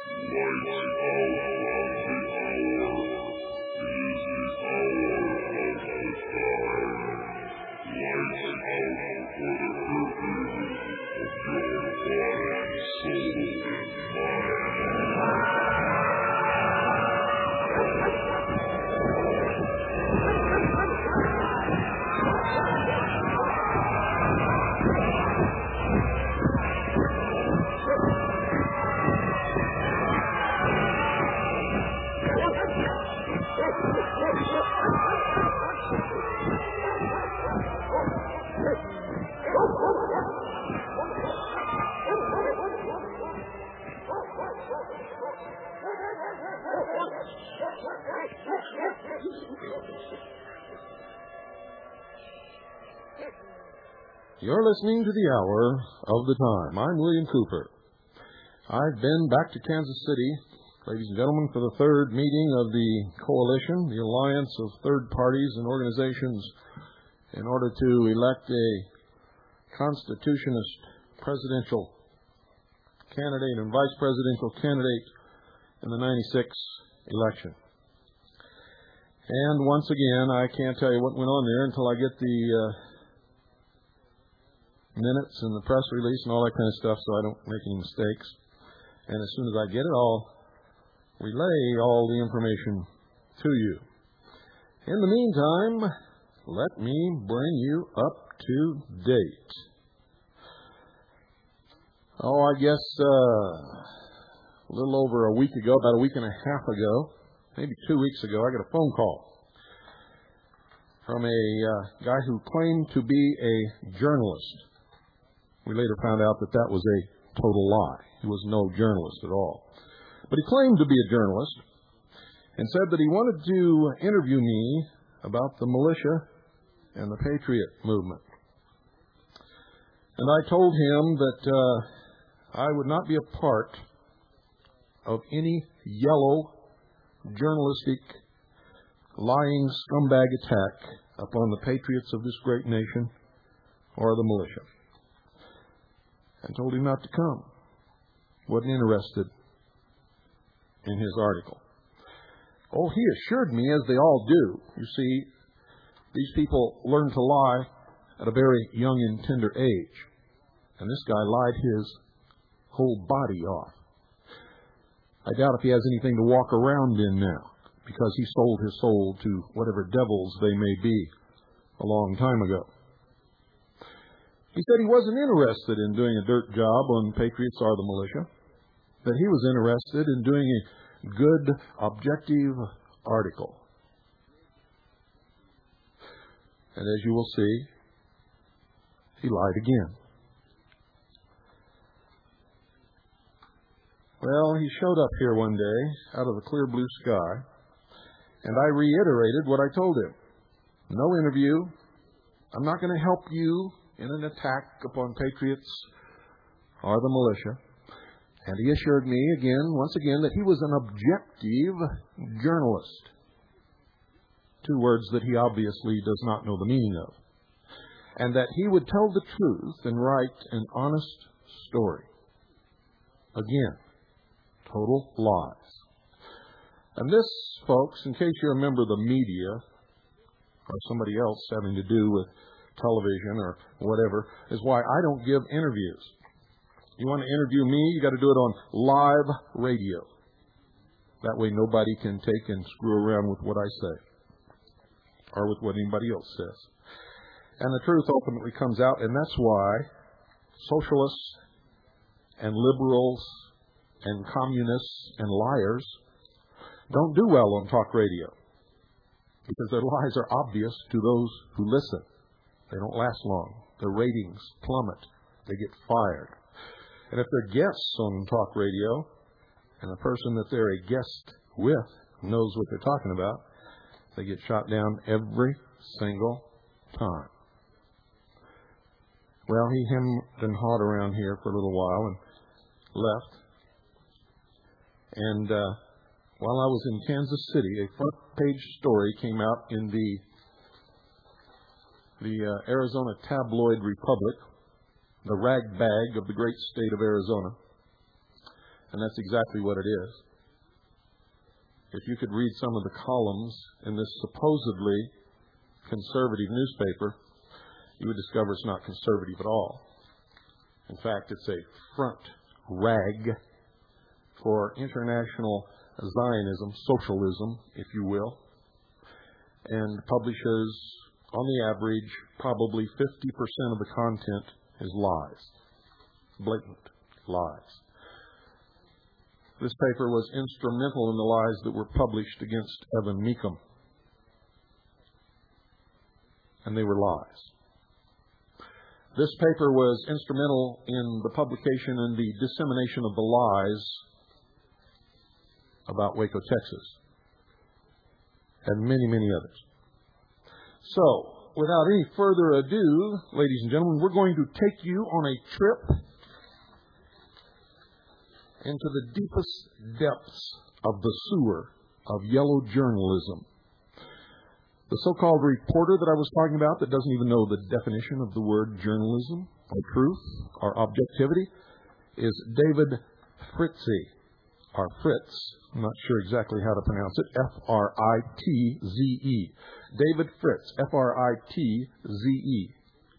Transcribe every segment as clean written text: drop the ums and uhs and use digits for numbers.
You're listening to the Hour of the Time. I'm William Cooper. I've been back to Kansas City, ladies and gentlemen, for the third meeting of the Coalition, the alliance of third parties and organizations, in order to elect a constitutionist presidential candidate and vice presidential candidate in the 96 election. And once again, I can't tell you what went on there until I get the minutes and the press release and all that kind of stuff, so I don't make any mistakes. And as soon as I get it, I'll relay all the information to you. In the meantime, let me bring you up to date. I guess a little over a week ago, about a week and a half ago, maybe 2 weeks ago, I got a phone call from a guy who claimed to be a journalist. We later found out that that was a total lie. He was no journalist at all. But he claimed to be a journalist and said that he wanted to interview me about the militia and the Patriot movement. And I told him that I would not be a part of any yellow, journalistic, lying scumbag attack upon the patriots of this great nation or the militia. I told him not to come. Wasn't interested in his article. Oh, he assured me, as they all do. You see, these people learn to lie at a very young and tender age. And this guy lied his whole body off. I doubt if he has anything to walk around in now, because he sold his soul to whatever devils they may be a long time ago. He said he wasn't interested in doing a dirt job on Patriots or the militia, that he was interested in doing a good, objective article. And as you will see, he lied again. Well, he showed up here one day out of the clear blue sky, and I reiterated what I told him. No interview. I'm not going to help you in an attack upon Patriots or the militia. And he assured me once again, that he was an objective journalist. 2 words that he obviously does not know the meaning of. And that he would tell the truth and write an honest story. Again, total lies. And this, folks, in case you're a member of the media or somebody else having to do with television or whatever, is why I don't give interviews. You want to interview me, you got to do it on live radio. That way nobody can take and screw around with what I say or with what anybody else says. And the truth ultimately comes out, and that's why socialists and liberals and communists and liars don't do well on talk radio, because their lies are obvious to those who listen. They don't last long. Their ratings plummet. They get fired. And if they're guests on talk radio, and the person that they're a guest with knows what they're talking about, they get shot down every single time. Well, he hemmed and hawed around here for a little while and left. And while I was in Kansas City, a front-page story came out in the Arizona Tabloid Republic, the rag bag of the great state of Arizona. And that's exactly what it is. If you could read some of the columns in this supposedly conservative newspaper, you would discover it's not conservative at all. In fact, it's a front rag for international Zionism, socialism, if you will, and publishes, on the average, probably 50% of the content is lies, blatant lies. This paper was instrumental in the lies that were published against Evan Mecham, and they were lies. This paper was instrumental in the publication and the dissemination of the lies about Waco, Texas, and many, many others. So, without any further ado, ladies and gentlemen, we're going to take you on a trip into the deepest depths of the sewer of yellow journalism. The so-called reporter that I was talking about that doesn't even know the definition of the word journalism or truth or objectivity is David Fritze, or Fritz. I'm not sure exactly how to pronounce it. F-R-I-T-Z-E. David Fritz, F-R-I-T-Z-E.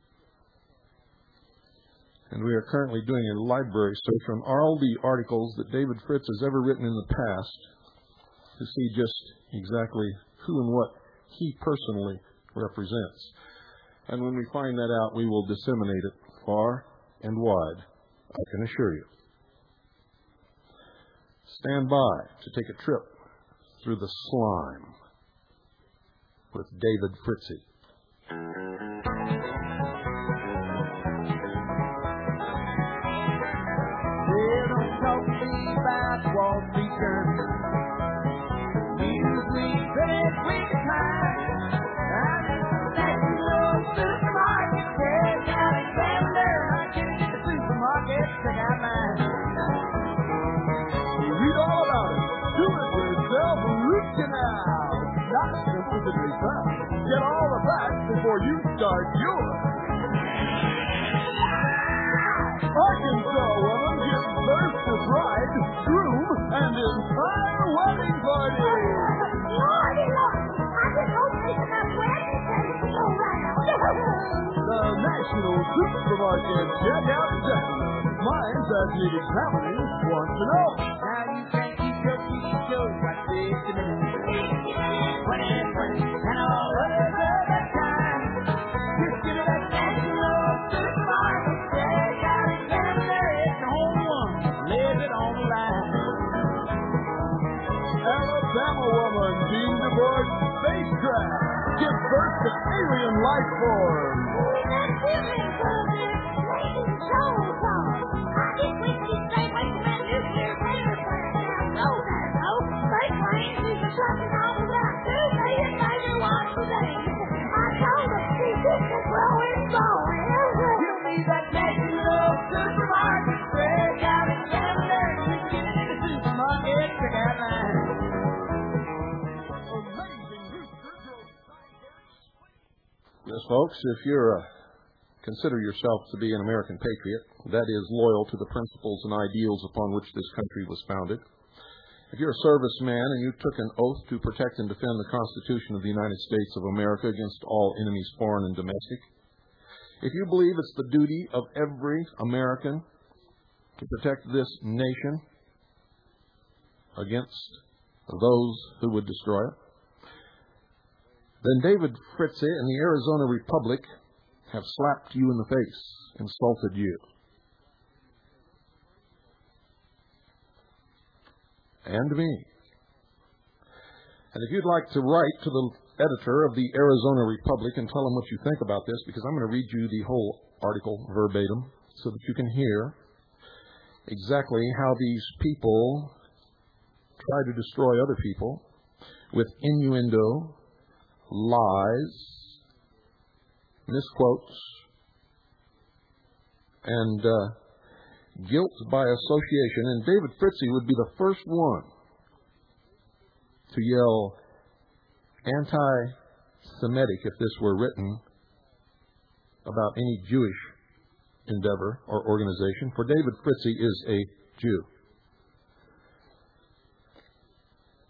And we are currently doing a library search on all the articles that David Fritz has ever written in the past to see just exactly who and what he personally represents. And when we find that out, we will disseminate it far and wide, I can assure you. Stand by to take a trip through the slime with David Fritze. Don't talk to me about Wall Street Journal. Newsweek, British Week Time. I'm in the national supermarket. Check out Examiner. I get in the supermarket. Check out mine. Read all about it. Do it yourself. Root canal. Not specifically fast. Get all the facts before you start yours. Arkansas woman gives birth to bride, groom, and entire wedding party. Lordy, Lord. I just hope there's enough wedding cakes to go round. The National Supermarket Checkout Examiner. Minds as the examiners want to know. How you can keep your TV shows like 50 minutes, 20, and all other time. Just give me that National Supermarket Checkout Examiner. It's the whole one. Live it on the line. Alabama woman deemed aboard spacecraft. Gives birth to alien life forms. That feeling good. Making soul talk. I just wish you'd stay away from that nuclear power plant now. No, there's no fake planes. We've been talking all about 2 million megawatts a day. I told them see this is growing forward. Give me that National Supermarket Checkout Examiner. You get it in the supermarket. Check out mine. Amazing rooster grows sideburns. Yes, folks, if you're consider yourself to be an American patriot, that is loyal to the principles and ideals upon which this country was founded. If you're a serviceman and you took an oath to protect and defend the Constitution of the United States of America against all enemies, foreign and domestic. If you believe it's the duty of every American to protect this nation against those who would destroy it, then David Fritze and the Arizona Republic have slapped you in the face, insulted you. And me. And if you'd like to write to the editor of the Arizona Republic and tell him what you think about this, because I'm going to read you the whole article verbatim so that you can hear exactly how these people try to destroy other people with innuendo, lies, misquotes, and guilt by association. And David Fritze would be the first one to yell anti-Semitic if this were written about any Jewish endeavor or organization, for David Fritze is a Jew.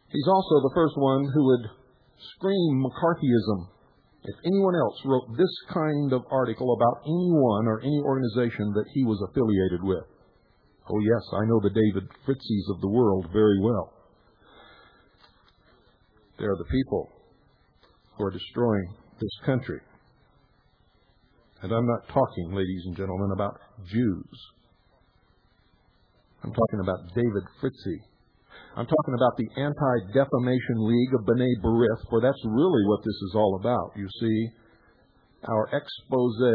He's also the first one who would scream McCarthyism if anyone else wrote this kind of article about anyone or any organization that he was affiliated with. Oh yes, I know the David Fritzies of the world very well. They're the people who are destroying this country. And I'm not talking, ladies and gentlemen, about Jews. I'm talking about David Fritzie. I'm talking about the Anti-Defamation League of B'nai B'rith, for that's really what this is all about. You see, our expose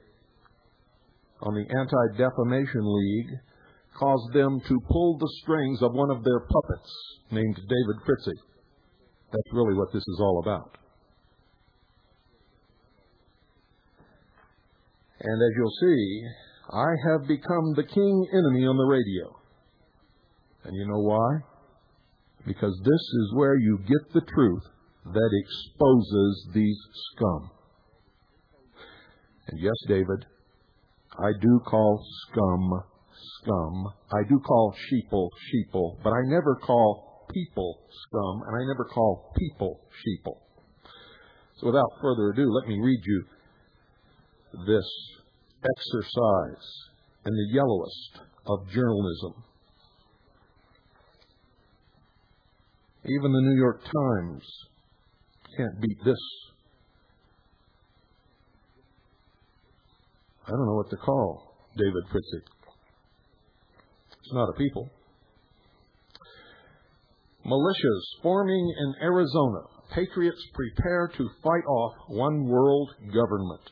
on the Anti-Defamation League caused them to pull the strings of one of their puppets named David Fritzie. That's really what this is all about. And as you'll see, I have become the king enemy on the radio. And you know why? Because this is where you get the truth that exposes these scum. And yes, David, I do call scum, scum. I do call sheeple, but I never call people scum, and I never call people sheeple. So without further ado, let me read you this exercise in the yellowest of journalism. Even the New York Times can't beat this. I don't know what to call David Fritzie. It's not a people. Militias forming in Arizona. Patriots prepare to fight off one world government.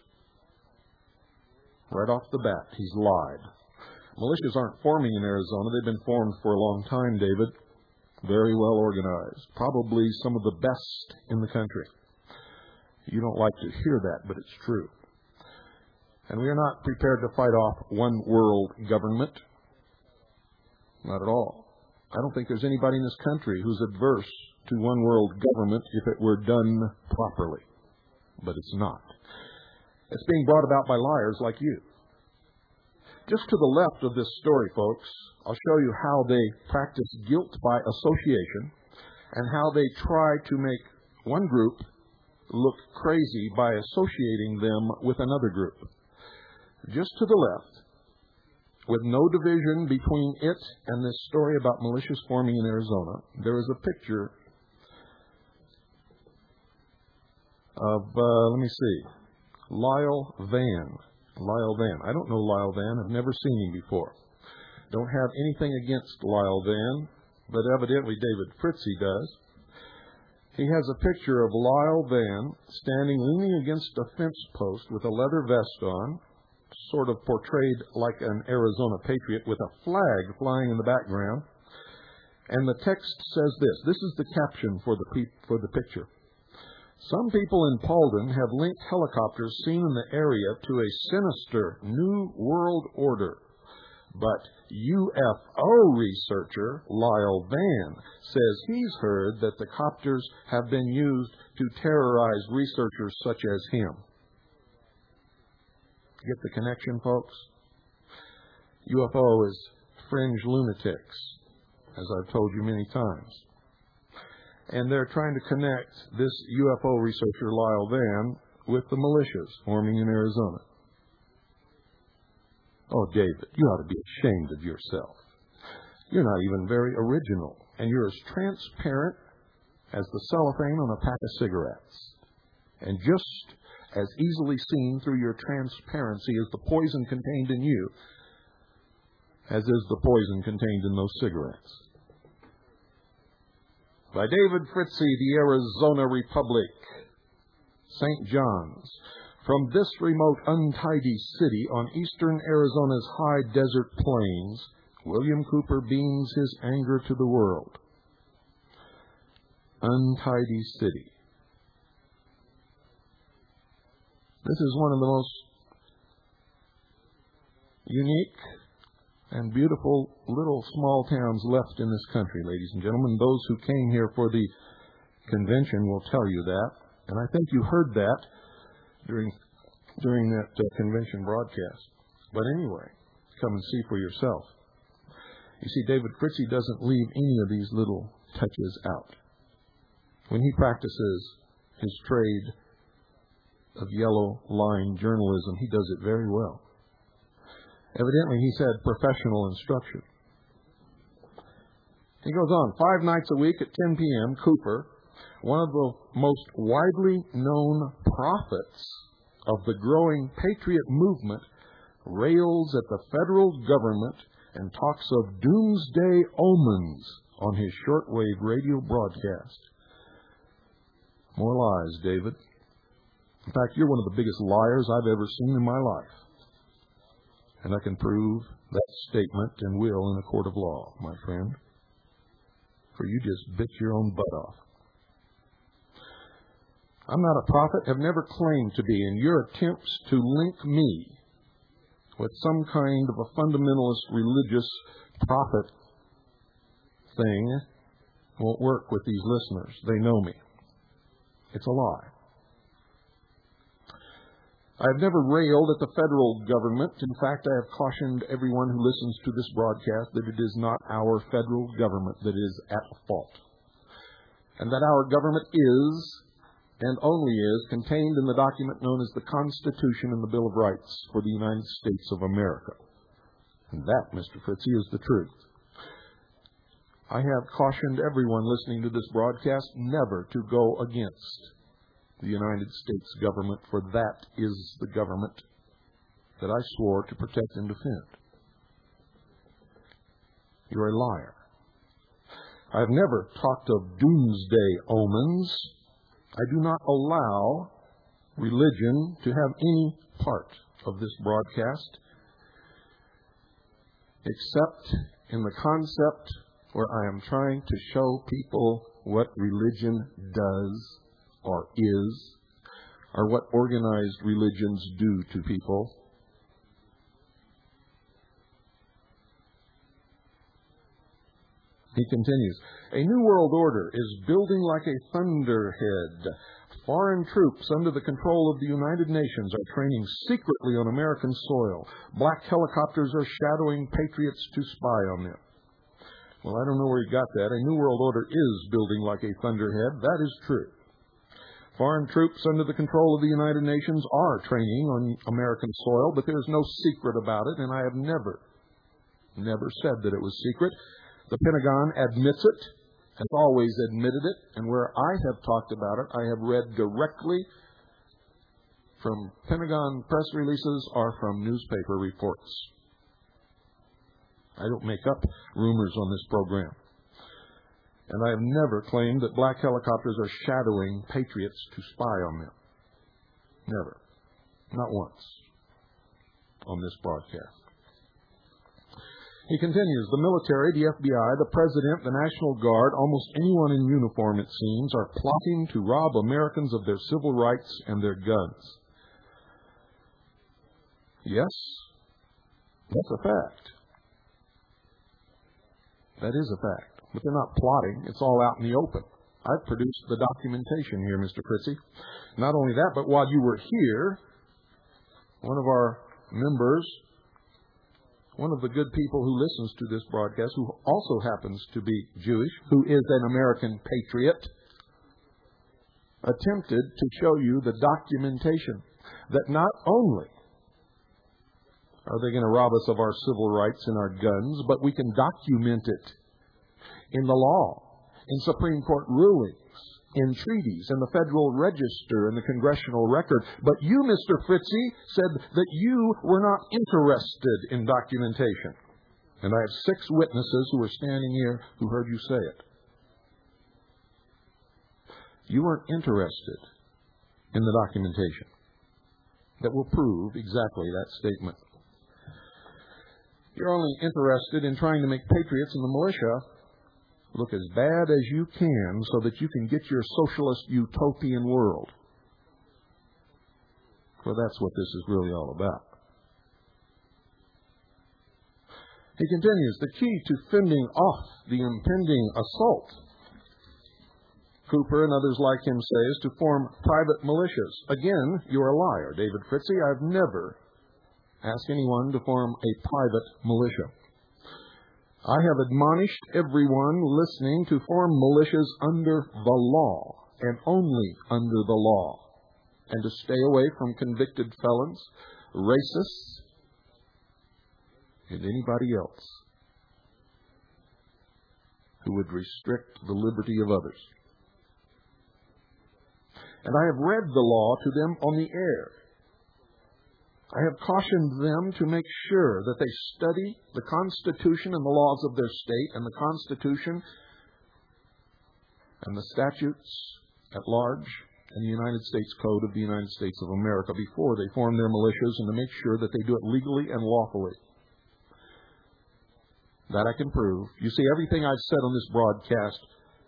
Right off the bat, he's lied. Militias aren't forming in Arizona. They've been formed for a long time, David. Very well organized. Probably some of the best in the country. You don't like to hear that, but it's true. And we are not prepared to fight off one world government. Not at all. I don't think there's anybody in this country who's adverse to one world government if it were done properly. But it's not. It's being brought about by liars like you. Just to the left of this story, folks, I'll show you how they practice guilt by association and how they try to make one group look crazy by associating them with another group. Just to the left, with no division between it and this story about militias forming in Arizona, there is a picture of, Lyle Van. Lyle Van. I don't know Lyle Van. I've never seen him before. Don't have anything against Lyle Van, but evidently David Fritzie does. He has a picture of Lyle Van standing leaning against a fence post with a leather vest on, sort of portrayed like an Arizona patriot with a flag flying in the background. And the text says this. This is the caption for the picture. Some people in Paulden have linked helicopters seen in the area to a sinister New World Order. But UFO researcher Lyle Van says he's heard that the copters have been used to terrorize researchers such as him. Get the connection, folks? UFO is fringe lunatics, as I've told you many times. And they're trying to connect this UFO researcher, Lyle Van, with the militias forming in Arizona. Oh, David, you ought to be ashamed of yourself. You're not even very original, and you're as transparent as the cellophane on a pack of cigarettes. And just as easily seen through your transparency as the poison contained in you, as is the poison contained in those cigarettes. By David Fritzie, the Arizona Republic, St. John's. From this remote, untidy city on eastern Arizona's high desert plains, William Cooper beams his anger to the world. Untidy city. This is one of the most unique and beautiful little small towns left in this country, ladies and gentlemen. Those who came here for the convention will tell you that. And I think you heard that during that convention broadcast. But anyway, come and see for yourself. You see, David Fritzie doesn't leave any of these little touches out. when he practices his trade of yellow line journalism, he does it very well. Evidently, he's had professional instruction. He goes on, 5 nights a week at 10 p.m., Cooper, one of the most widely known prophets of the growing patriot movement, rails at the federal government and talks of doomsday omens on his shortwave radio broadcast. More lies, David. In fact, you're one of the biggest liars I've ever seen in my life. And I can prove that statement and will in a court of law, my friend. For you just bit your own butt off. I'm not a prophet, have never claimed to be, and your attempts to link me with some kind of a fundamentalist religious prophet thing won't work with these listeners. They know me. It's a lie. I've never railed at the federal government. In fact, I have cautioned everyone who listens to this broadcast that it is not our federal government that is at fault, and that our government is, and only is, contained in the document known as the Constitution and the Bill of Rights for the United States of America. And that, Mr. Fritzy, is the truth. I have cautioned everyone listening to this broadcast never to go against the United States government, for that is the government that I swore to protect and defend. You're a liar. I've never talked of doomsday omens. I do not allow religion to have any part of this broadcast except in the concept where I am trying to show people what religion does or is, or what organized religions do to people. He continues, a new world order is building like a thunderhead. Foreign troops under the control of the United Nations are training secretly on American soil. Black helicopters are shadowing patriots to spy on them. Well, I don't know where he got that. A new world order is building like a thunderhead. That is true. Foreign troops under the control of the United Nations are training on American soil, but there's no secret about it, and I have never said that it was secret. The Pentagon admits it, has always admitted it, and where I have talked about it, I have read directly from Pentagon press releases or from newspaper reports. I don't make up rumors on this program. And I have never claimed that black helicopters are shadowing patriots to spy on them. Never. Not once on this broadcast. He continues, the military, the FBI, the President, the National Guard, almost anyone in uniform, it seems, are plotting to rob Americans of their civil rights and their guns. Yes, that's a fact. That is a fact. But they're not plotting. It's all out in the open. I've produced the documentation here, Mr. Fritzy. Not only that, but while you were here, one of our members, one of the good people who listens to this broadcast, who also happens to be Jewish, who is an American patriot, attempted to show you the documentation that not only are they going to rob us of our civil rights and our guns, but we can document it in the law, in Supreme Court rulings, in treaties, in the Federal Register, in the Congressional Record. But you, Mr. Fritzy, said that you were not interested in documentation. And I have 6 witnesses who are standing here who heard you say it. You weren't interested in the documentation that will prove exactly that statement. You're only interested in trying to make patriots in the militia look as bad as you can so that you can get your socialist utopian world. For that's what this is really all about. He continues, the key to fending off the impending assault, Cooper and others like him say, is to form private militias. Again, you're a liar, David Fritzy. I've never asked anyone to form a private militia. I have admonished everyone listening to form militias under the law and only under the law, and to stay away from convicted felons, racists, and anybody else who would restrict the liberty of others. And I have read the law to them on the air. I have cautioned them to make sure that they study the Constitution and the laws of their state, and the Constitution and the statutes at large, and the United States Code of the United States of America before they form their militias, and to make sure that they do it legally and lawfully. That I can prove. You see, everything I've said on this broadcast,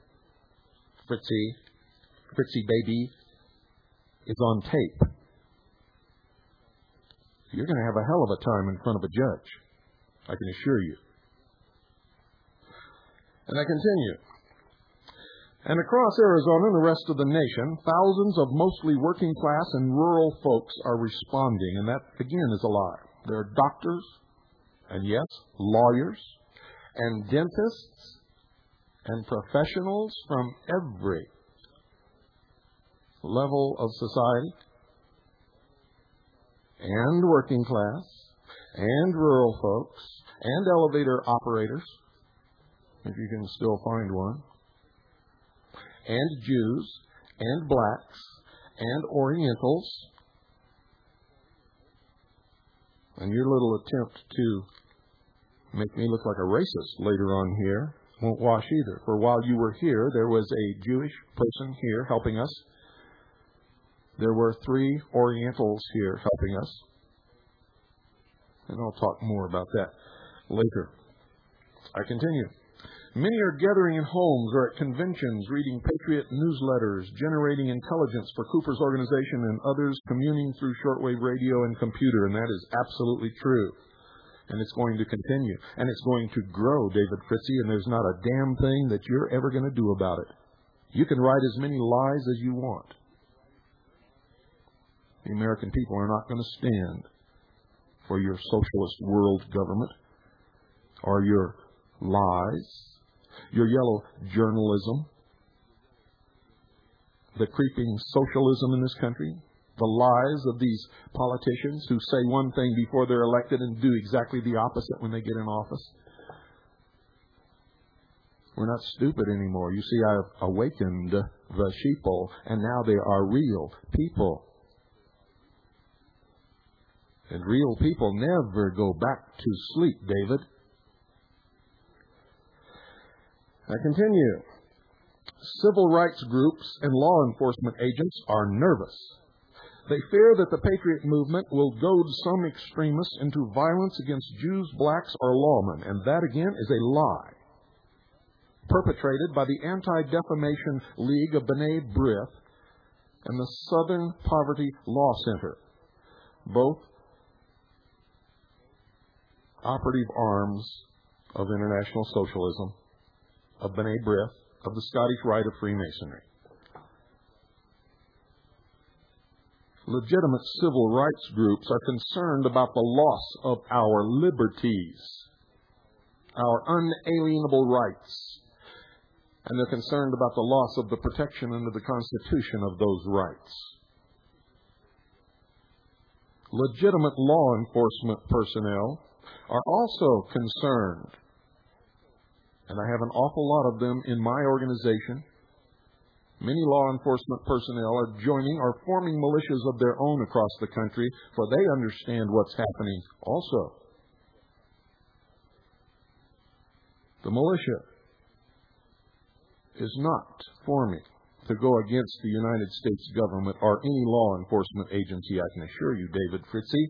Fritzy baby, is on tape. You're going to have a hell of a time in front of a judge, I can assure you. And I continue. And across Arizona and the rest of the nation, thousands of mostly working class and rural folks are responding, and that, again, is a lie. There are doctors, and yes, lawyers, and dentists, and professionals from every level of society, and working class, and rural folks, and elevator operators, if you can still find one, and Jews, and blacks, and Orientals. And your little attempt to make me look like a racist later on here won't wash either. For while you were here, there was a Jewish person here helping us. There were 3 Orientals here helping us. And I'll talk more about that later. I continue. Many are gathering in homes or at conventions, reading patriot newsletters, generating intelligence for Cooper's organization, and others communing through shortwave radio and computer. And that is absolutely true. And it's going to continue. And it's going to grow, David Fritzy, and there's not a damn thing that you're ever going to do about it. You can write as many lies as you want. The American people are not going to stand for your socialist world government or your lies, your yellow journalism, the creeping socialism in this country, the lies of these politicians who say one thing before they're elected and do exactly the opposite when they get in office. We're not stupid anymore. You see, I've awakened the sheeple, and now they are real people. And real people never go back to sleep, David. I continue. Civil rights groups and law enforcement agents are nervous. They fear that the Patriot movement will goad some extremists into violence against Jews, blacks, or lawmen. And that, again, is a lie perpetrated by the Anti-Defamation League of B'nai B'rith and the Southern Poverty Law Center, both operative arms of international socialism, of B'nai B'rith, of the Scottish Rite of Freemasonry. Legitimate civil rights groups are concerned about the loss of our liberties, our unalienable rights, and they're concerned about the loss of the protection under the Constitution of those rights. Legitimate law enforcement personnel are also concerned, and I have an awful lot of them in my organization. Many law enforcement personnel are joining or forming militias of their own across the country, for they understand what's happening also. The militia is not forming to go against the United States government or any law enforcement agency, I can assure you, David Fritzy.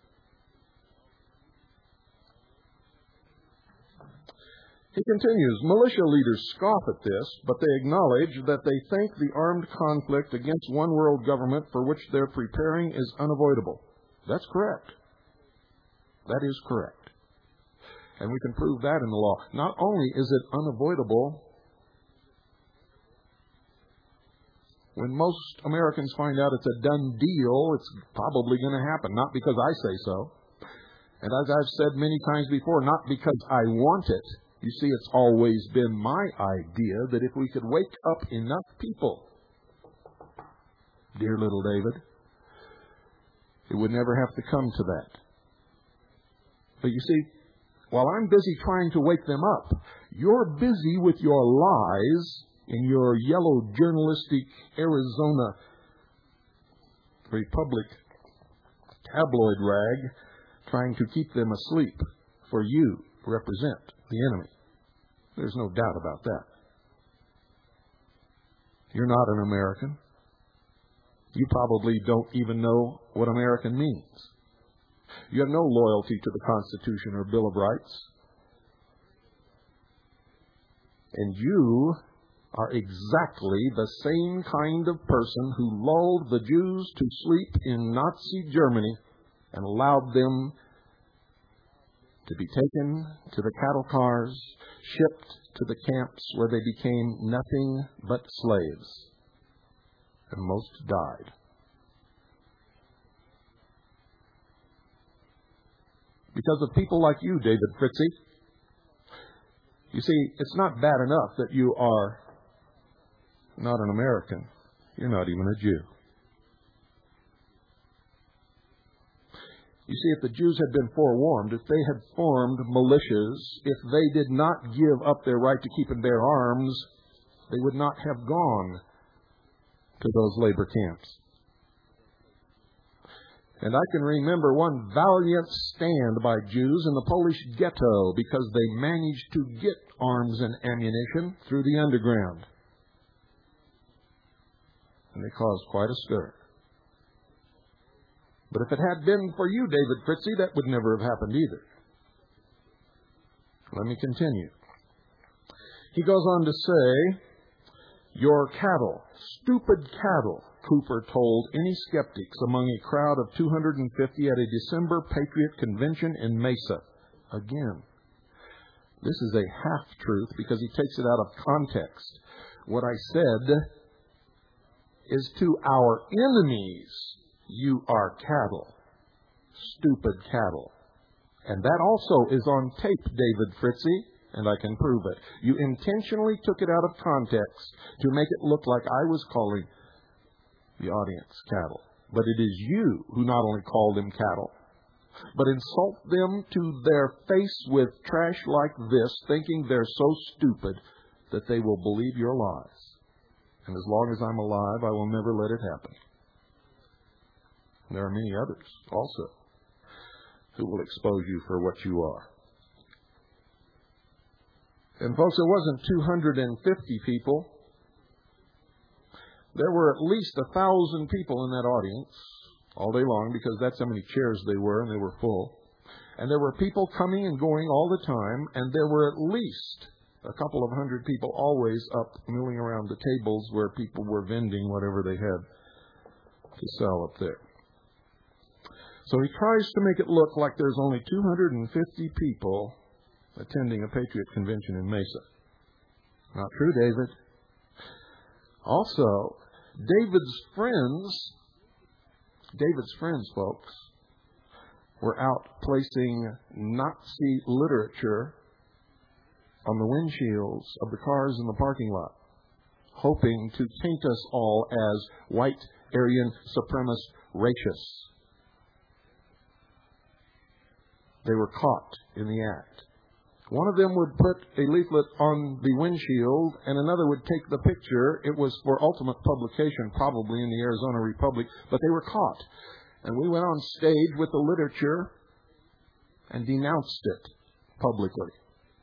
He continues, militia leaders scoff at this, but they acknowledge that they think the armed conflict against one world government for which they're preparing is unavoidable. That's correct. That is correct. And we can prove that in the law. Not only is it unavoidable, when most Americans find out it's a done deal, it's probably going to happen. Not because I say so. And as I've said many times before, not because I want it. You see, it's always been my idea that if we could wake up enough people, dear little David, it would never have to come to that. But you see, while I'm busy trying to wake them up, you're busy with your lies in your yellow journalistic Arizona Republic tabloid rag, trying to keep them asleep, for you represent the enemy. There's no doubt about that. You're not an American. You probably don't even know what American means. You have no loyalty to the Constitution or Bill of Rights. And you are exactly the same kind of person who lulled the Jews to sleep in Nazi Germany and allowed them to be taken to the cattle cars, shipped to the camps where they became nothing but slaves. And most died. Because of people like you, David Fritzie. You see, it's not bad enough that you are not an American. You're not even a Jew. You see, if the Jews had been forewarned, if they had formed militias, if they did not give up their right to keep and bear arms, they would not have gone to those labor camps. And I can remember one valiant stand by Jews in the Polish ghetto because they managed to get arms and ammunition through the underground. And they caused quite a stir. But if it had been for you, David Fritzie, that would never have happened either. Let me continue. He goes on to say, your cattle, stupid cattle, Cooper told any skeptics among a crowd of 250 at a December Patriot Convention in Mesa. Again, this is a half-truth because he takes it out of context. What I said is to our enemies, you are cattle, stupid cattle. And that also is on tape, David Fritzie, and I can prove it. You intentionally took it out of context to make it look like I was calling the audience cattle. But it is you who not only call them cattle, but insult them to their face with trash like this, thinking they're so stupid that they will believe your lies. And as long as I'm alive, I will never let it happen. There are many others also who will expose you for what you are. And folks, it wasn't 250 people. There were at least 1,000 people in that audience all day long because that's how many chairs they were, and they were full. And there were people coming and going all the time, and there were at least a couple of hundred people always up milling around the tables where people were vending whatever they had to sell up there. So he tries to make it look like there's only 250 people attending a Patriot Convention in Mesa. Not true, David. Also, David's friends, folks, were out placing Nazi literature on the windshields of the cars in the parking lot, hoping to taint us all as white, Aryan, supremacist, racists. They were caught in the act. One of them would put a leaflet on the windshield, and another would take the picture. It was for ultimate publication, probably in the Arizona Republic, but they were caught. And we went on stage with the literature and denounced it publicly.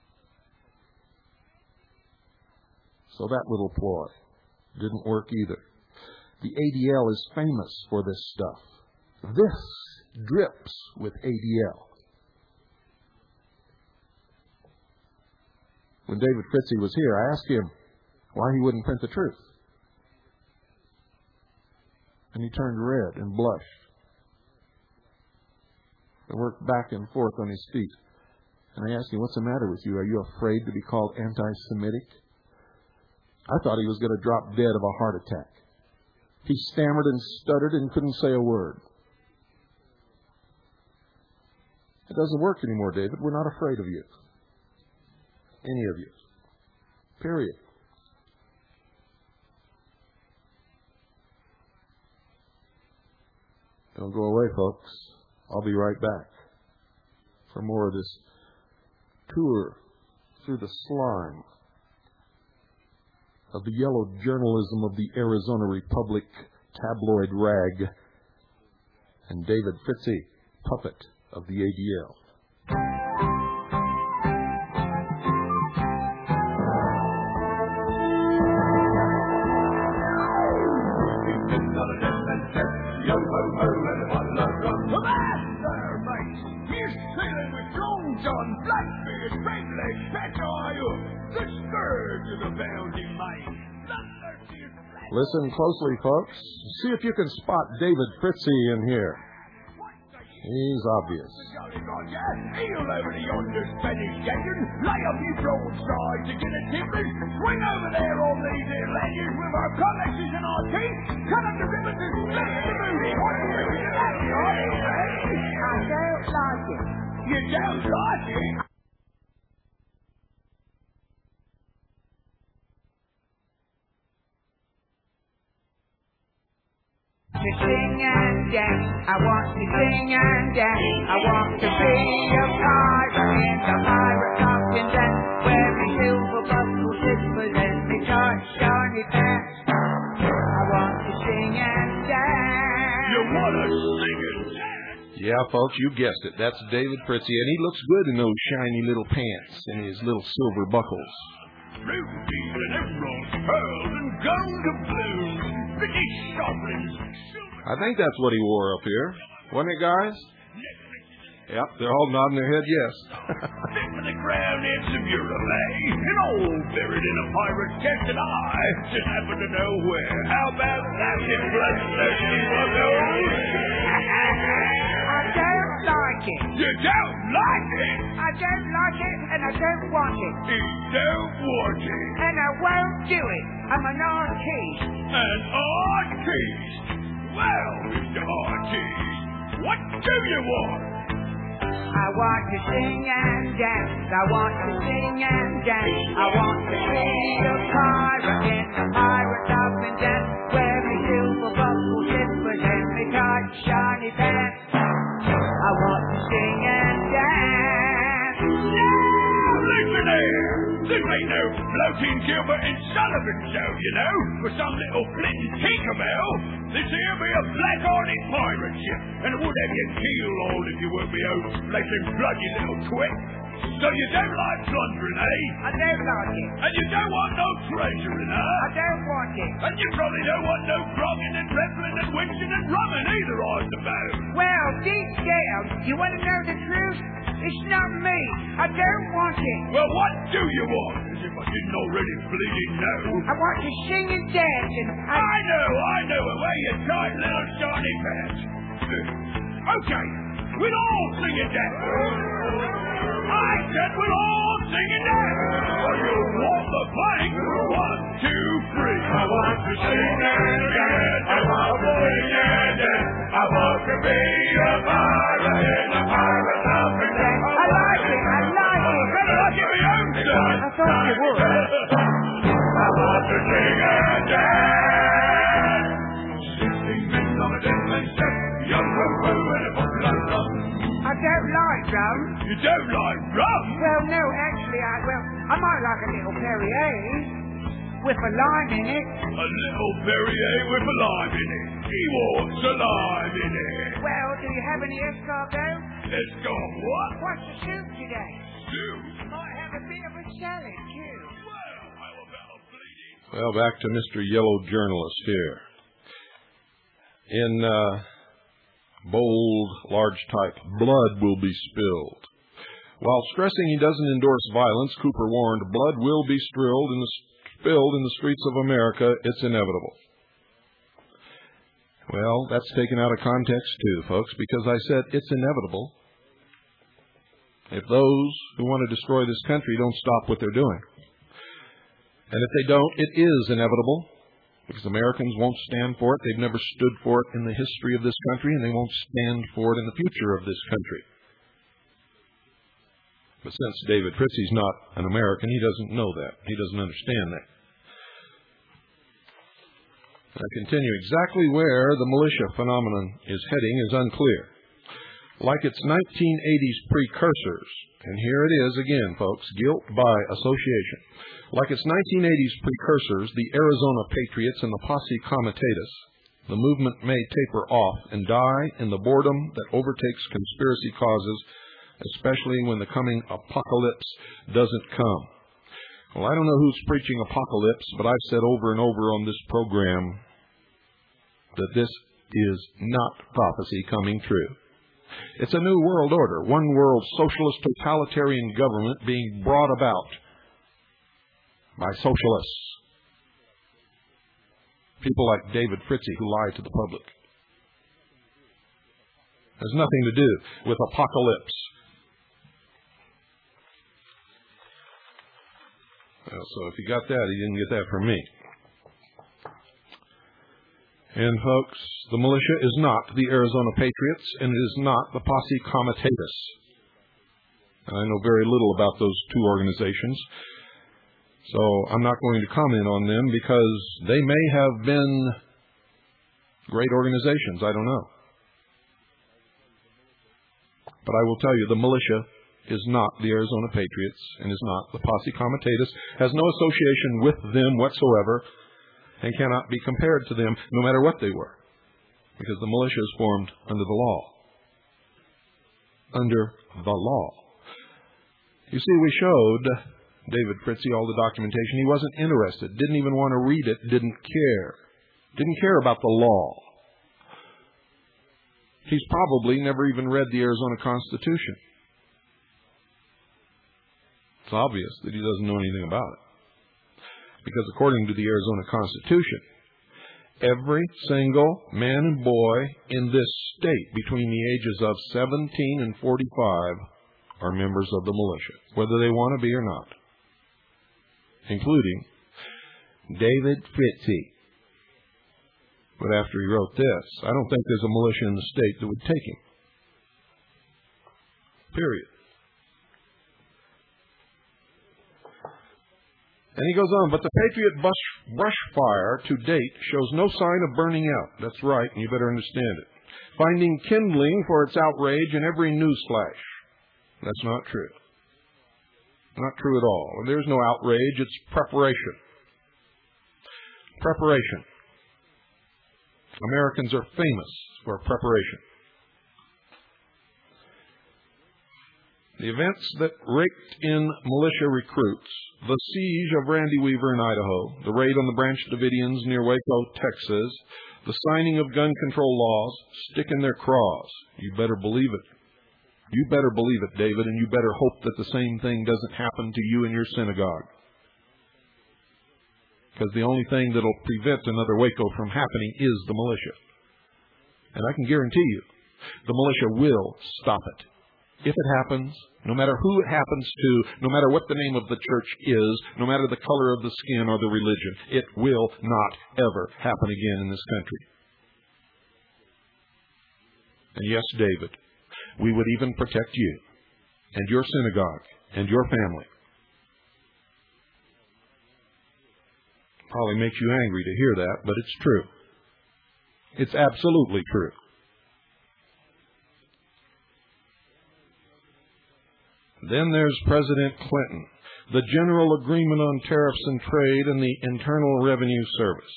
So that little ploy didn't work either. The ADL is famous for this stuff. This drips with ADL. When David Fritzie was here, I asked him why he wouldn't print the truth. And he turned red and blushed. I worked back and forth on his feet. And I asked him, what's the matter with you? Are you afraid to be called anti-Semitic? I thought he was going to drop dead of a heart attack. He stammered and stuttered and couldn't say a word. It doesn't work anymore, David. We're not afraid of you. Any of you. Period. Don't go away, folks. I'll be right back for more of this tour through the slime of the yellow journalism of the Arizona Republic tabloid rag and David Fritzie, puppet of the ADL. Listen closely, folks. See if you can spot David Fritzie in here. He's obvious. Heel over to yonder Spanish canyon, lay up your broadside to get a timbers, swing over there on these here ledges with our cutlasses and our teeth, cut up the ribbons and split the booty. What do you think of that, I don't like it. You don't like it? To sing and dance, I want to sing and dance. I want to be a pirate in the pirate captain dance, where my silver buckle slippers and my tight shiny pants. I want to sing and dance. You want to sing and dance? Yeah, folks, you guessed it. That's David Fritzie, and he looks good in those shiny little pants and his little silver buckles. Rubies and emeralds, pearls and gold doubloons, British sovereigns. I think that's what he wore up here. Wasn't it, guys? Yep, they're all nodding their head yes. Fit for the crown heads of Europe, eh? And all buried in a pirate's chest, and I just happen to know where. How about that, you bloodthirsty buggles? I don't like it. You don't like it? I don't like it, and I don't want it. You don't want it? And I won't do it. I'm an artiste. An artiste? Well, Mr. Artiste, what do you want? I want to sing and dance. I want to sing and dance. I want to be a pirate in the pirate up and dance, wear my silver buckle slippers and my tight shiny pants. I want to sing and dance. Listen here! This ain't no floating Gilbert and Sullivan show, you know, for some little flitting tinkerbell. This here be a black-hearted pirate ship, and it would have your keel on if you weren't me old flesh and blood, you little twit. So you don't like plundering, eh? I don't like it. And you don't want no treasuring, huh? I don't want it. And you probably don't want no grogging and reveling and winching and rumming either, I suppose. Well, deep down, you want to know the truth? It's not me. I don't want it. Well, what do you want? As if I didn't already bleeding know. I want to sing and dance and I know, away you tight little shiny pants. Okay, we'll all sing and dance. I said we'll all sing and dance. Or you'll walk the plank. 1, 2, 3. I want to sing and dance. I want to sing and dance. I want to be a pirate in a pirate up and dance. I like it. I'll give me own son. I thought you would. I want to sing and dance. 16 men on a deathly step. Young ho-ho and a bottle of rum. I don't like rum. You don't like rum? Well, no, actually, I might like a little Perrier with a lime in it. A little Perrier with a lime in it. He wants a lime in it. Well, do you have any escargot? Escargot what? What's the soup today? Soup? Might have a bit of a salad, too. Well, how about a bleeding? Well, back to Mr. Yellow Journalist here. In bold, large type, blood will be spilled. While stressing he doesn't endorse violence, Cooper warned, blood will be spilled in the streets of America. It's inevitable. Well, that's taken out of context too, folks, because I said it's inevitable if those who want to destroy this country don't stop what they're doing. And if they don't, it is inevitable, because Americans won't stand for it. They've never stood for it in the history of this country, and they won't stand for it in the future of this country. But since David Fritzy's not an American, he doesn't know that. He doesn't understand that. I continue. Exactly where the militia phenomenon is heading is unclear. Like its 1980s precursors, and here it is again, folks, guilt by association. Like its 1980s precursors, the Arizona Patriots and the Posse Comitatus, the movement may taper off and die in the boredom that overtakes conspiracy causes, especially when the coming apocalypse doesn't come. Well, I don't know who's preaching apocalypse, but I've said over and over on this program that this is not prophecy coming true. It's a new world order, one world socialist totalitarian government being brought about by socialists. People like David Fritzy who lie to the public. Has nothing to do with apocalypse. Well, so if you got that, you didn't get that from me. And folks, the militia is not the Arizona Patriots, and it is not the Posse Comitatus. I know very little about those two organizations, so I'm not going to comment on them because they may have been great organizations. I don't know. But I will tell you, the militia is not the Arizona Patriots and is not the Posse Comitatus, has no association with them whatsoever, and cannot be compared to them no matter what they were, because the militia is formed under the law. Under the law. You see, we showed David Fritzy all the documentation. He wasn't interested, didn't even want to read it, didn't care about the law. He's probably never even read the Arizona Constitution. It's obvious that he doesn't know anything about it. Because according to the Arizona Constitution, every single man and boy in this state between the ages of 17 and 45 are members of the militia, whether they want to be or not, including David Fritzy. But after he wrote this, I don't think there's a militia in the state that would take him. Period. And he goes on, but the Patriot brush fire to date shows no sign of burning out. That's right, and you better understand it. Finding kindling for its outrage in every news flash. That's not true. Not true at all. There's no outrage, it's preparation. Preparation. Americans are famous for preparation. The events that raked in militia recruits, the siege of Randy Weaver in Idaho, the raid on the Branch Davidians near Waco, Texas, the signing of gun control laws, stick in their craws. You better believe it. You better believe it, David, and you better hope that the same thing doesn't happen to you in your synagogue. Because the only thing that will prevent another Waco from happening is the militia. And I can guarantee you, the militia will stop it. If it happens, no matter who it happens to, no matter what the name of the church is, no matter the color of the skin or the religion, it will not ever happen again in this country. And yes, David, we would even protect you and your synagogue and your family. Probably makes you angry to hear that, but it's true. It's absolutely true. Then there's President Clinton, the General Agreement on Tariffs and Trade, and the Internal Revenue Service.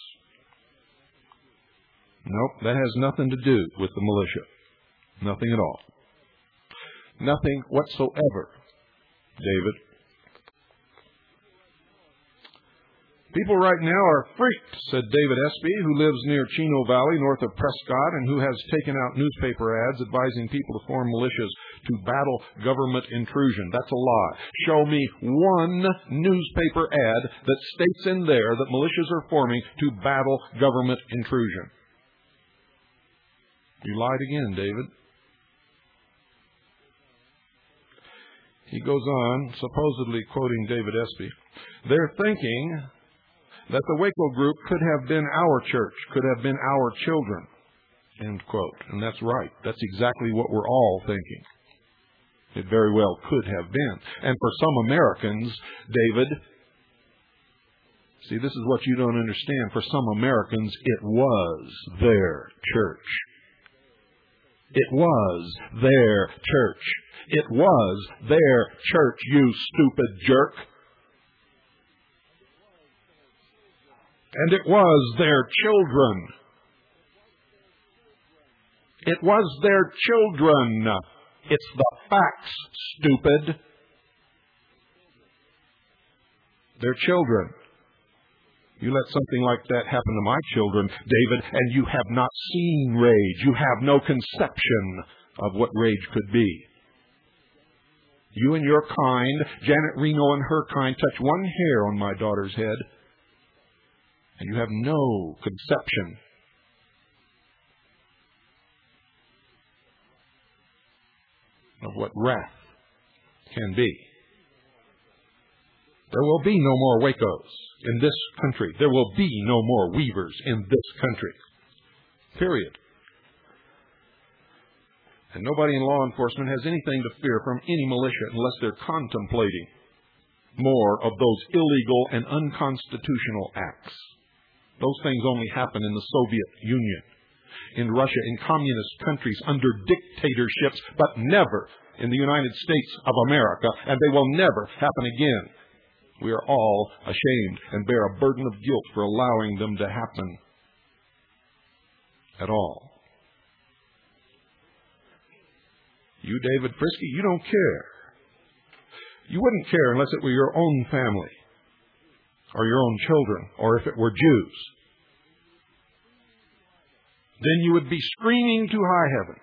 Nope, that has nothing to do with the militia. Nothing at all. Nothing whatsoever, David. People right now are freaked, said David Espy, who lives near Chino Valley, north of Prescott, and who has taken out newspaper ads advising people to form militias to battle government intrusion. That's a lie. Show me one newspaper ad that states in there that militias are forming to battle government intrusion. You lied again, David. He goes on, supposedly quoting David Espy, they're thinking that the Waco group could have been our church, could have been our children, end quote. And that's right. That's exactly what we're all thinking. It very well could have been. And for some Americans, David, see, this is what you don't understand. For some Americans, it was their church. It was their church. It was their church, you stupid jerk. And it was their children. It was their children. It's the facts, stupid. Their children. You let something like that happen to my children, David, and you have not seen rage. You have no conception of what rage could be. You and your kind, Janet Reno and her kind, touch one hair on my daughter's head, and you have no conception of what wrath can be. There will be no more Wacos in this country. There will be no more Weavers in this country. Period. And nobody in law enforcement has anything to fear from any militia unless they're contemplating more of those illegal and unconstitutional acts. Those things only happen in the Soviet Union, in Russia, in communist countries under dictatorships, but never in the United States of America, and they will never happen again. We are all ashamed and bear a burden of guilt for allowing them to happen at all. You, David Frisky, you don't care. You wouldn't care unless it were your own family or your own children or if it were Jews. Then you would be screaming to high heaven.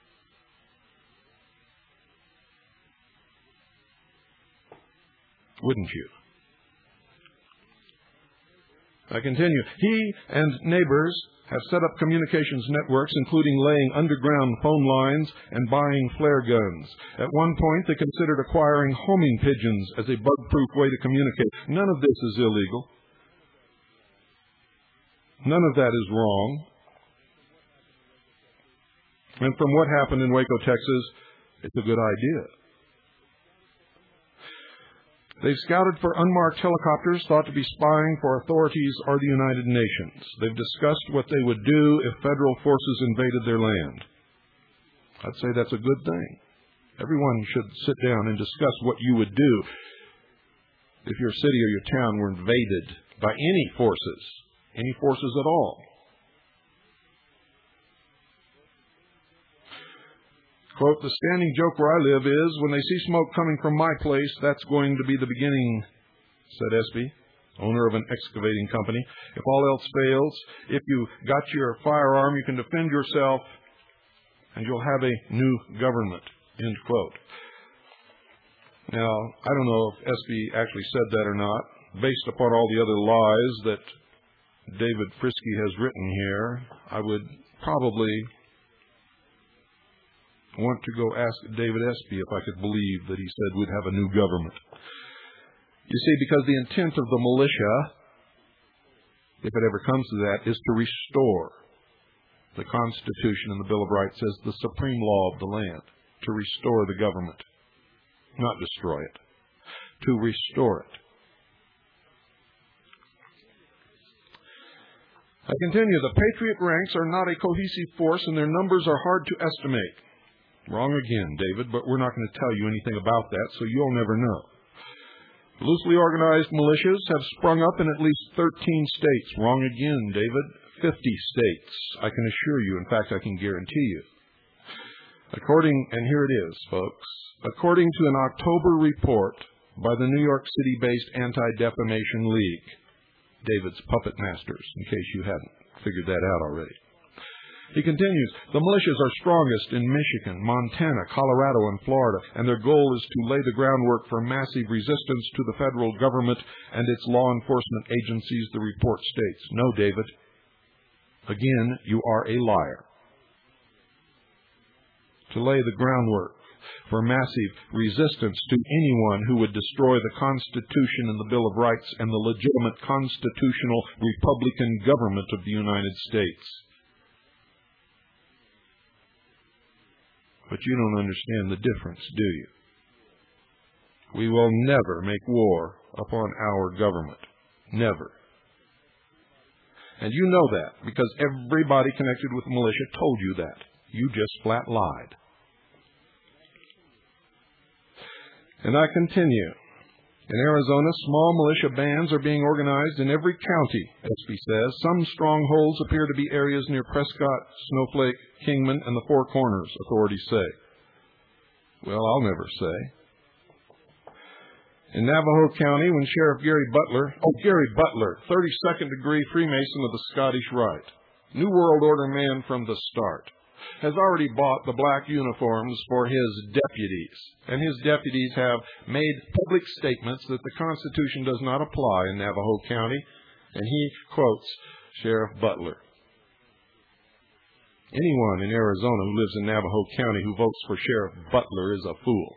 Wouldn't you? I continue. He and neighbors have set up communications networks, including laying underground phone lines and buying flare guns. At one point, they considered acquiring homing pigeons as a bug-proof way to communicate. None of this is illegal. None of that is wrong. And from what happened in Waco, Texas, it's a good idea. They've scouted for unmarked helicopters thought to be spying for authorities or the United Nations. They've discussed what they would do if federal forces invaded their land. I'd say that's a good thing. Everyone should sit down and discuss what you would do if your city or your town were invaded by any forces at all. Quote, the standing joke where I live is, when they see smoke coming from my place, that's going to be the beginning, said Espy, owner of an excavating company. If all else fails, if you got your firearm, you can defend yourself, and you'll have a new government, end quote. Now, I don't know if Espy actually said that or not. Based upon all the other lies that David Frisky has written here, I would probably want to go ask David Espy if I could believe that he said we'd have a new government. You see, because the intent of the militia, if it ever comes to that, is to restore the Constitution and the Bill of Rights as the supreme law of the land, to restore the government, not destroy it, to restore it. I continue, the Patriot ranks are not a cohesive force and their numbers are hard to estimate. Wrong again, David, but we're not going to tell you anything about that, so you'll never know. Loosely organized militias have sprung up in at least 13 states. Wrong again, David. 50 states, I can assure you. In fact, I can guarantee you. And here it is, folks. According to an October report by the New York City-based Anti-Defamation League, David's puppet masters, in case you hadn't figured that out already. He continues, the militias are strongest in Michigan, Montana, Colorado, and Florida, and their goal is to lay the groundwork for massive resistance to the federal government and its law enforcement agencies, the report states. No, David. Again, you are a liar. To lay the groundwork for massive resistance to anyone who would destroy the Constitution and the Bill of Rights and the legitimate constitutional Republican government of the United States. But you don't understand the difference, do you? We will never make war upon our government. Never. And you know that because everybody connected with the militia told you that. You just flat lied. And I continue. In Arizona, small militia bands are being organized in every county, SB says. Some strongholds appear to be areas near Prescott, Snowflake, Kingman, and the Four Corners, authorities say. Well, I'll never say. In Navajo County, when Sheriff Gary Butler, 32nd degree Freemason of the Scottish Rite, New World Order man from the start, has already bought the black uniforms for his deputies. And his deputies have made public statements that the Constitution does not apply in Navajo County. And he quotes Sheriff Butler. Anyone in Arizona who lives in Navajo County who votes for Sheriff Butler is a fool.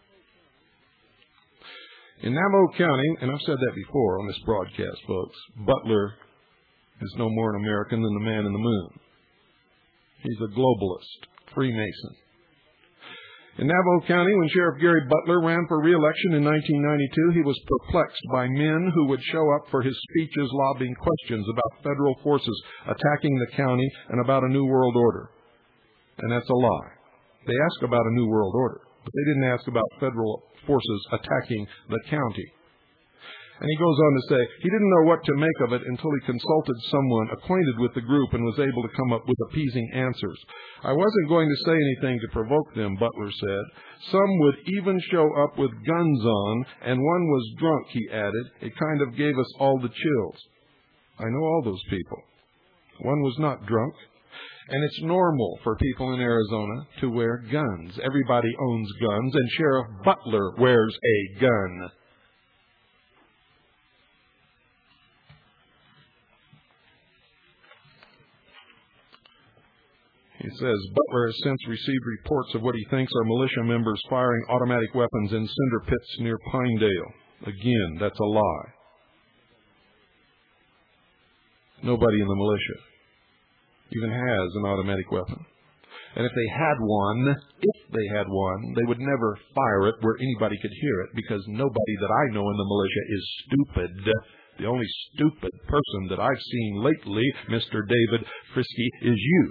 In Navajo County, and I've said that before on this broadcast, folks, Butler is no more an American than the man in the moon. He's a globalist, Freemason. In Navajo County, when Sheriff Gary Butler ran for re-election in 1992, he was perplexed by men who would show up for his speeches lobbying questions about federal forces attacking the county and about a new world order. And that's a lie. They asked about a new world order, but they didn't ask about federal forces attacking the county. And he goes on to say he didn't know what to make of it until he consulted someone acquainted with the group and was able to come up with appeasing answers. I wasn't going to say anything to provoke them, Butler said. Some would even show up with guns on, and one was drunk, he added. It kind of gave us all the chills. I know all those people. One was not drunk. And it's normal for people in Arizona to wear guns. Everybody owns guns, and Sheriff Butler wears a gun. He says Butler has since received reports of what he thinks are militia members firing automatic weapons in cinder pits near Pinedale. Again, that's a lie. Nobody in the militia even has an automatic weapon. And if they had one, they would never fire it where anybody could hear it, because nobody that I know in the militia is stupid. The only stupid person that I've seen lately, Mr. David Frisky, is you.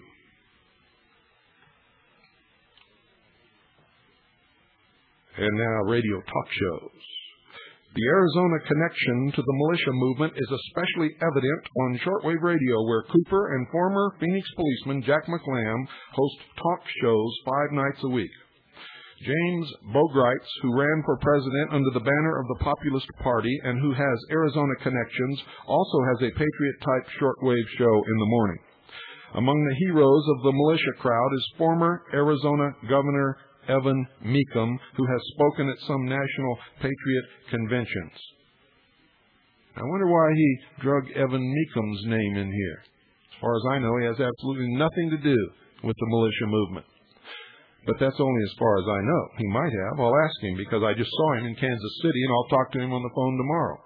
And now radio talk shows. The Arizona connection to the militia movement is especially evident on shortwave radio, where Cooper and former Phoenix policeman Jack McLam host talk shows 5 nights a week. James Bogreitz, who ran for president under the banner of the Populist Party and who has Arizona connections, also has a Patriot-type shortwave show in the morning. Among the heroes of the militia crowd is former Arizona Governor Evan Mecham, who has spoken at some national patriot conventions. I wonder why he drug Evan Mecham's name in here. As far as I know, he has absolutely nothing to do with the militia movement. But that's only as far as I know. He might have. I'll ask him, because I just saw him in Kansas City, and I'll talk to him on the phone tomorrow.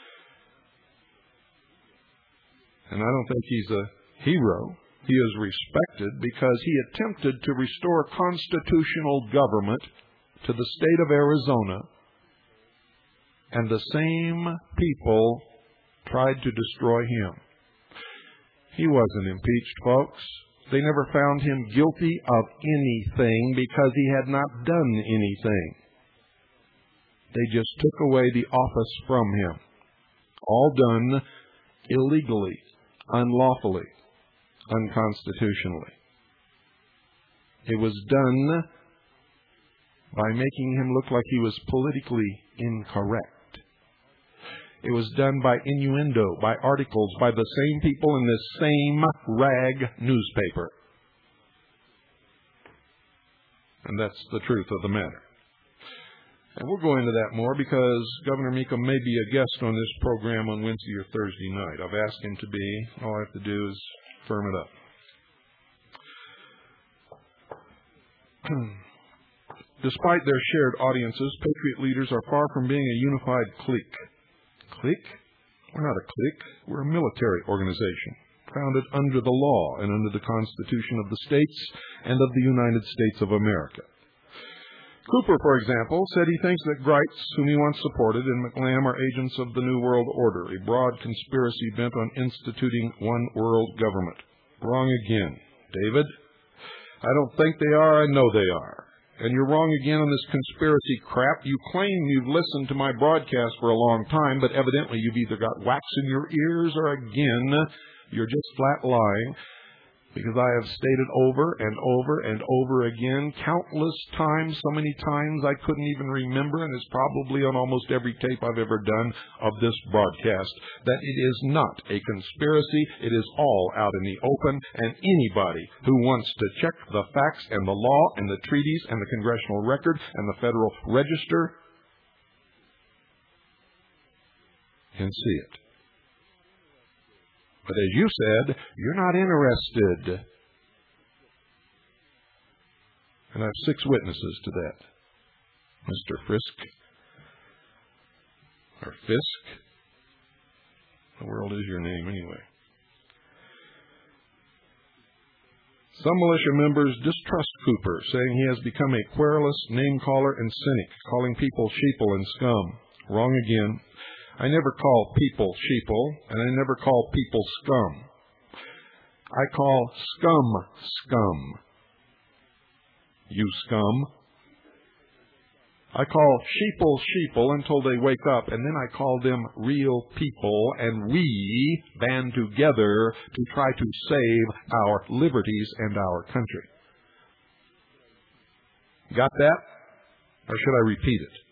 And I don't think he's a hero. He is respected because he attempted to restore constitutional government to the state of Arizona, and the same people tried to destroy him. He wasn't impeached, folks. They never found him guilty of anything because he had not done anything. They just took away the office from him. All done illegally, unlawfully, unconstitutionally. It was done by making him look like he was politically incorrect. It was done by innuendo, by articles, by the same people in this same rag newspaper. And that's the truth of the matter. And we'll go into that more because Governor Mecham may be a guest on this program on Wednesday or Thursday night. I've asked him to be. All I have to do is firm it up. Despite their shared audiences, Patriot leaders are far from being a unified clique. Clique? We're not a clique. We're a military organization, founded under the law and under the Constitution of the states and of the United States of America. Cooper, for example, said he thinks that Greitz, whom he once supported, and McLam are agents of the New World Order, a broad conspiracy bent on instituting one world government. Wrong again, David. I don't think they are. I know they are. And you're wrong again on this conspiracy crap. You claim you've listened to my broadcast for a long time, but evidently you've either got wax in your ears or, again, you're just flat lying. Because I have stated over and over and over again, countless times, so many times I couldn't even remember, and it's probably on almost every tape I've ever done of this broadcast, that it is not a conspiracy. It is all out in the open, and anybody who wants to check the facts and the law and the treaties and the congressional record and the Federal Register can see it. But as you said, you're not interested. And I have 6 witnesses to that. Mr. Frisk, or Fisk. What the world is your name anyway? Some militia members distrust Cooper, saying he has become a querulous name-caller and cynic, calling people sheeple and scum. Wrong again. I never call people sheeple, and I never call people scum. I call scum scum. You scum. I call sheeple until they wake up, and then I call them real people, and we band together to try to save our liberties and our country. Got that? Or should I repeat it?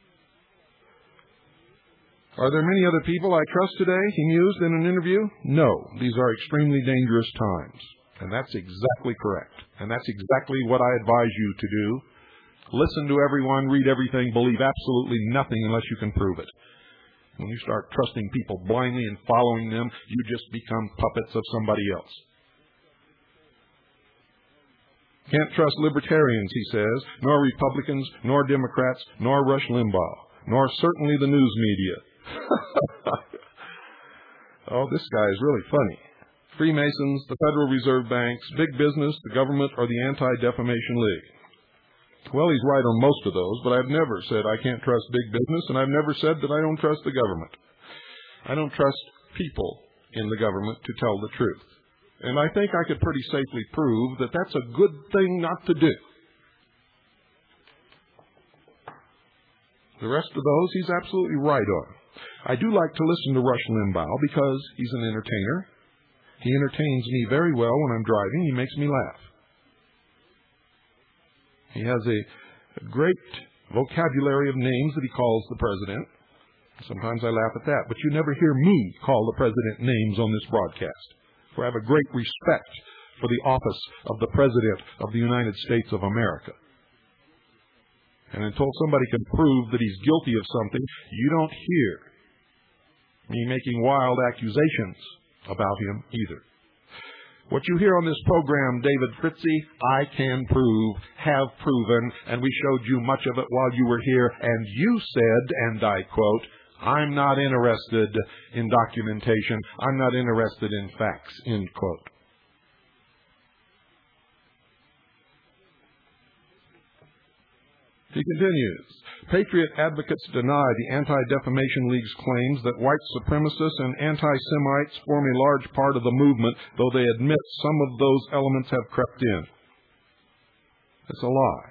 Are there many other people I trust today, he mused in an interview? No, these are extremely dangerous times. And that's exactly correct. And that's exactly what I advise you to do. Listen to everyone, read everything, believe absolutely nothing unless you can prove it. When you start trusting people blindly and following them, you just become puppets of somebody else. Can't trust libertarians, he says, nor Republicans, nor Democrats, nor Rush Limbaugh, nor certainly the news media. Oh, this guy is really funny. Freemasons, the Federal Reserve banks, big business, the government, or the Anti-Defamation League. Well, he's right on most of those, but I've never said I can't trust big business, and I've never said that I don't trust the government. I don't trust people in the government to tell the truth. And I think I could pretty safely prove that that's a good thing not to do. The rest of those he's absolutely right on. I do like to listen to Rush Limbaugh because he's an entertainer. He entertains me very well when I'm driving. He makes me laugh. He has a great vocabulary of names that he calls the president. Sometimes I laugh at that, but you never hear me call the president names on this broadcast. For I have a great respect for the office of the President of the United States of America. And until somebody can prove that he's guilty of something, you don't hear me making wild accusations about him either. What you hear on this program, David Fritzy, I can prove, have proven, and we showed you much of it while you were here, and you said, and I quote, I'm not interested in documentation. I'm not interested in facts, end quote. He continues, Patriot advocates deny the Anti-Defamation League's claims that white supremacists and anti-Semites form a large part of the movement, though they admit some of those elements have crept in. It's a lie.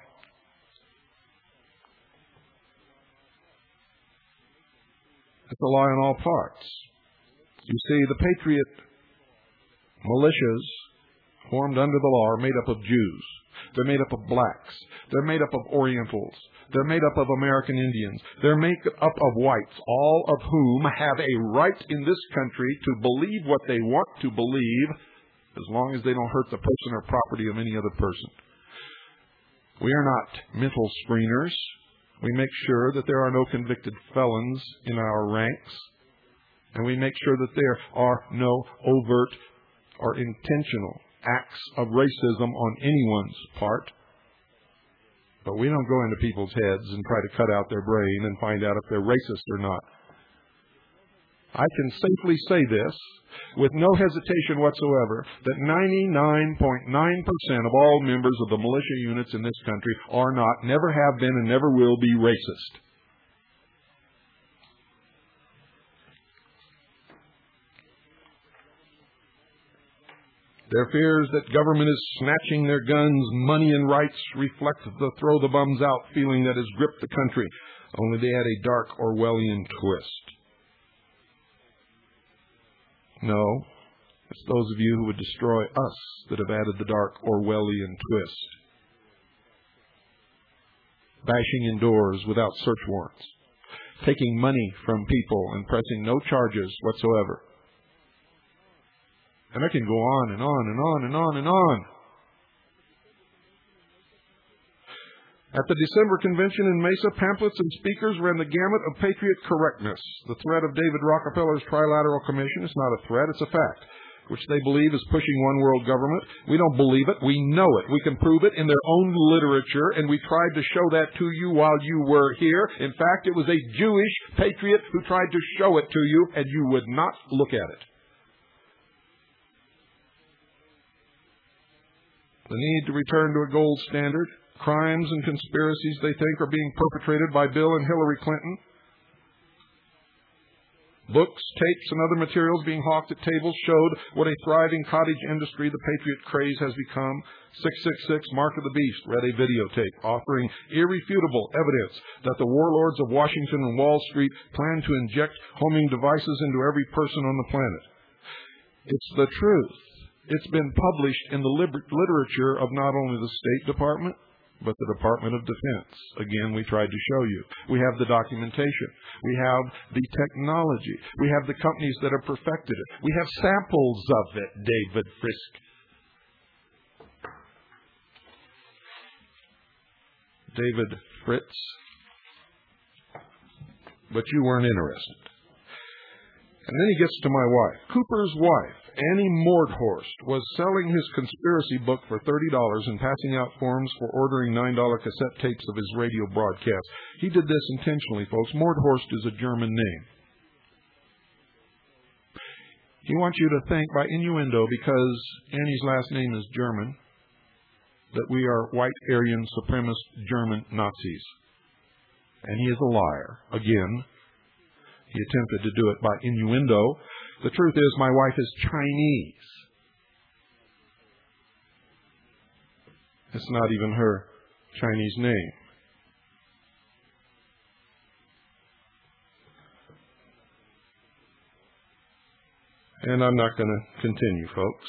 It's a lie on all parts. You see, the Patriot militias formed under the law are made up of Jews. They're made up of blacks. They're made up of Orientals. They're made up of American Indians. They're made up of whites, all of whom have a right in this country to believe what they want to believe, as long as they don't hurt the person or property of any other person. We are not mental screeners. We make sure that there are no convicted felons in our ranks. And we make sure that there are no overt or intentional acts of racism on anyone's part. But we don't go into people's heads and try to cut out their brain and find out if they're racist or not. I can safely say this with no hesitation whatsoever, that 99.9% of all members of the militia units in this country are not, never have been, and never will be racist. Their fears that government is snatching their guns, money, and rights reflect the throw the bums out feeling that has gripped the country, only they add a dark Orwellian twist. No, it's those of you who would destroy us that have added the dark Orwellian twist. Bashing in doors without search warrants, taking money from people and pressing no charges whatsoever. And I can go on and on and on and on and on. At the December convention in Mesa, pamphlets and speakers ran the gamut of patriot correctness. The threat of David Rockefeller's Trilateral Commission is not a threat, it's a fact, which they believe is pushing one world government. We don't believe it, we know it. We can prove it in their own literature, and we tried to show that to you while you were here. In fact, it was a Jewish patriot who tried to show it to you, and you would not look at it. The need to return to a gold standard. Crimes and conspiracies they think are being perpetrated by Bill and Hillary Clinton. Books, tapes, and other materials being hawked at tables showed what a thriving cottage industry the patriot craze has become. 666, Mark of the Beast, read a videotape offering irrefutable evidence that the warlords of Washington and Wall Street plan to inject homing devices into every person on the planet. It's the truth. It's been published in the literature of not only the State Department, but the Department of Defense. Again, we tried to show you. We have the documentation. We have the technology. We have the companies that have perfected it. We have samples of it, David Frisk. David Fritz. But you weren't interested. And then he gets to my wife. Cooper's wife, Annie Mordhorst, was selling his conspiracy book for $30 and passing out forms for ordering $9 cassette tapes of his radio broadcast. He did this intentionally, folks. Mordhorst is a German name. He wants you to think by innuendo, because Annie's last name is German, that we are white Aryan supremacist German Nazis. And he is a liar. Again, he attempted to do it by innuendo. The truth is, my wife is Chinese. It's not even her Chinese name. And I'm not going to continue, folks.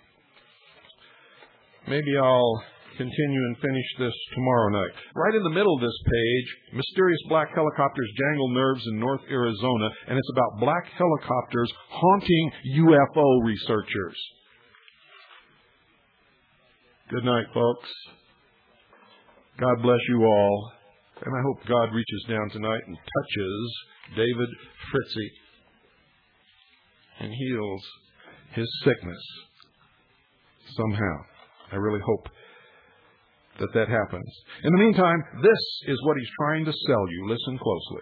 Maybe I'll continue and finish this tomorrow night. Right in the middle of this page, mysterious black helicopters jangle nerves in North Arizona, and it's about black helicopters haunting UFO researchers. Good night, folks. God bless you all, and I hope God reaches down tonight and touches David Fritzy and heals his sickness somehow. I really hope that happens. In the meantime, this is what he's trying to sell you. Listen closely.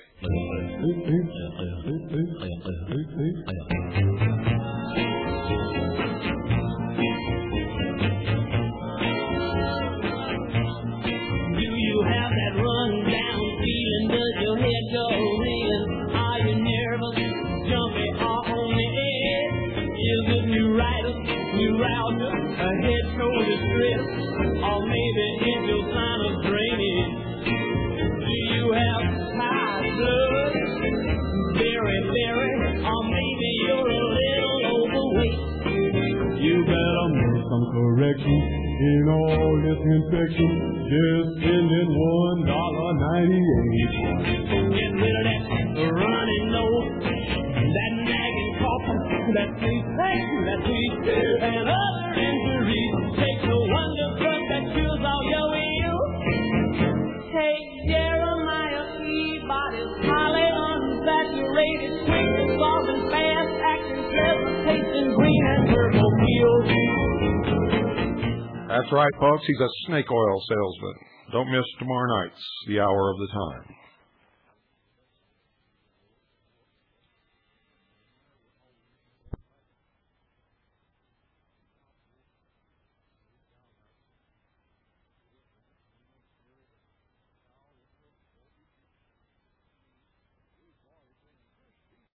Do you have that run-down feeling? Does your head go reeling? Are you nervous, jumpy, or on the edge? Is it neuritis, neuralgia, a head, shoulder stress? Or maybe it's your sign of drainage. Do you have high blood? Very, or maybe you're a little overweight. You better make some correction in all this infection. Just spend it $1.98. Get rid of that running nose, that nagging cough, that sweet pain, that sweet and other injuries. Take no wonder that cures all your ills. Take Jeremiah Peabody's highly unsaturated, sweet, dissolving, fast acting, pleasant tasting, green and purple pills. That's right, folks. He's a snake oil salesman. Don't miss tomorrow night's The Hour of the Time.